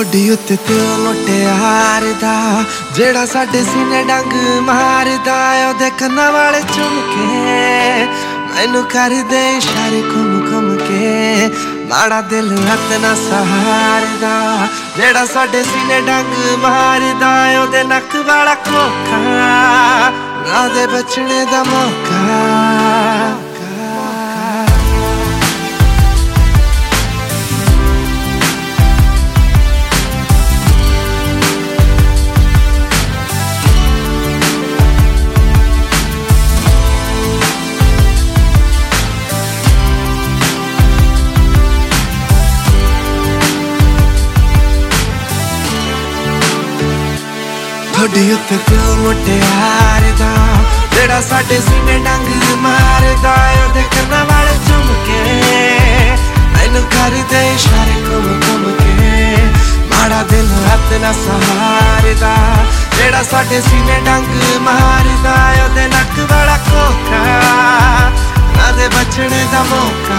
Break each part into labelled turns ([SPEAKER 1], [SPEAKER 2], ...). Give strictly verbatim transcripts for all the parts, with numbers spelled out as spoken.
[SPEAKER 1] ठोडी उत्ते ते मुटियार दा जेड़ा साडे सीने डंग मारदा ओदे कन्नां वाले झुमके मैनू कर दे इशारे घुम घुम के माड़ा दिल हथ ना सहारदा जेड़ा साडे सीने डंग मारदा ओदे नक वाला खोखा ना दे बचने दा मौका। ठोडी उत्ते ते मुटियार दा जेड़ा साडे सीने डंग मारदा ओदे कन्नां वाले झुमके मैनू कर दे इशारे घुम घुम के माड़ा दिल हथ ना सहारदा जेड़ा साडे सीने डंग मारदा ओदे नक वाला खोखा ना दे बचने दा मौका।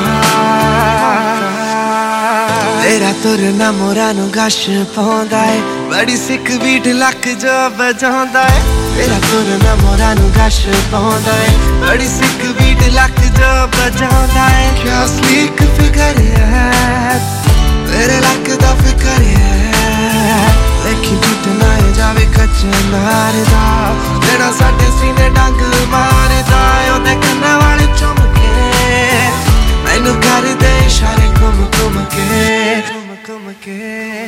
[SPEAKER 1] तेरा तुरना मोरा नू गश पाउंदा है बड़ी सिख बीट लक जो बजाउंदा है तेरा तुरना मोरा नू गश पाउंदा है बड़ी सिख बीट लक जो बजाउंदा है क्या स्लीक फिगर है तेरे लक दा फिकर है लेकिन बीट ना जावे कच्चे नार दा जेड़ा साडे सीने डंग मारदा ओदे कन्नां वाले झुमके मैनू कर दे इशारे घुम घुम के घुम घुम के।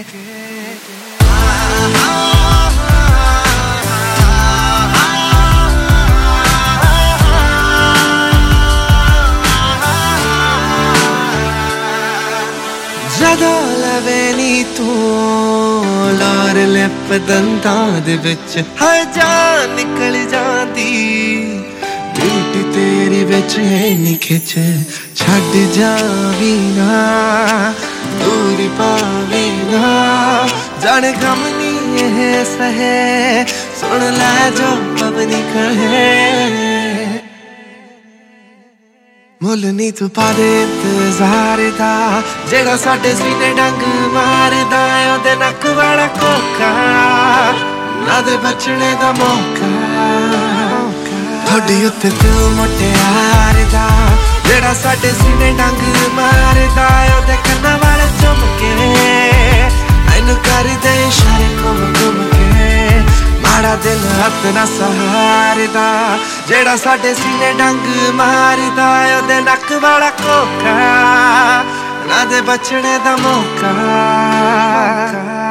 [SPEAKER 1] जदों लवे नी तू लार लिप दंदां दे विच हाय जान निकल जांदी ब्यूटी तेरी विच इन्नी खिच छड्ड जावी ना दूरी पावी ना जाने गम नी है सहे सुन लै जो पवनी कहे मुल नी तू पा दे इंतजार दा जेड़ा साडे सीने डंग मारदा ओदे नक वाला खोखा ना दे बचने दा मौका। ठोडी उत्ते ते मुटियार दा जेड़ा साडे सीने डंग मारदा ओदे कन्नां वाले झुमके मैनू कर दे इशारे घुम घुम के माड़ा दिल हथ ना सहारदा जेड़ा साडे सीने डंग मारदा ओदे नक वाला खोखा ना दे बचने दा मौका।